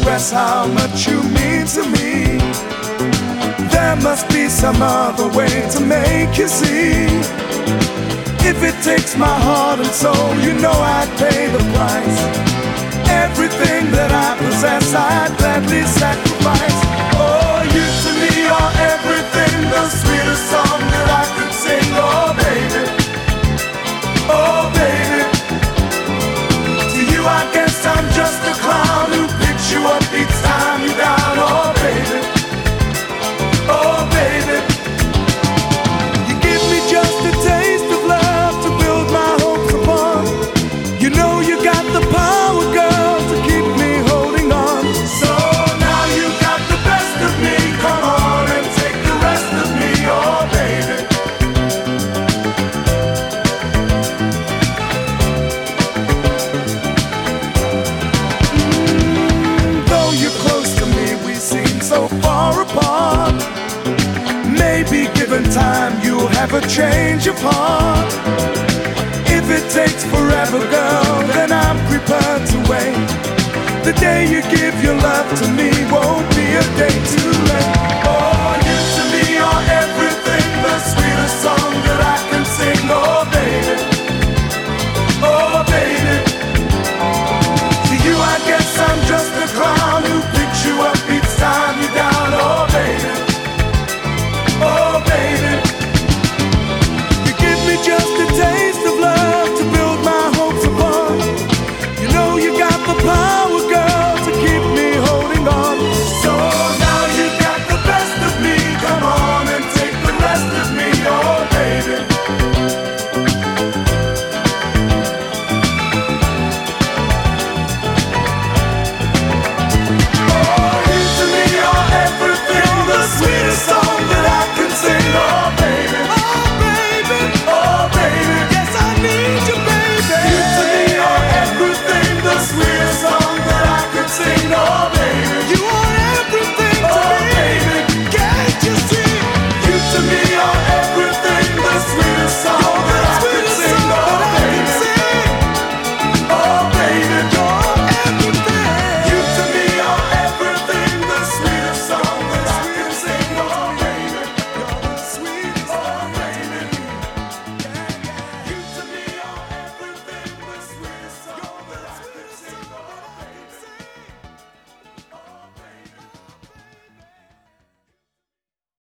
express how much you mean to me. There must be some other way to make you see. If it takes my heart and soul, you know I'd pay the price. Everything that I possess, I'd gladly sacrifice. Oh, you to me are everything, the sweetest song that I could sing. Oh, baby, oh, baby. To you I guess I'm just a clown who picks you up each time you're down. Oh, baby, oh, baby. You give me just a taste of love to build my hopes upon. You know you got the power, girl, to keep me holding on. So now you got the best of me. Come on and take the rest of me, oh, baby. Though you're close to me, we seem so far apart. Maybe given time, you'll have a change of heart. If it takes forever, girl, then I'm prepared to wait. The day you give your love to me won't be a day too late. Oh,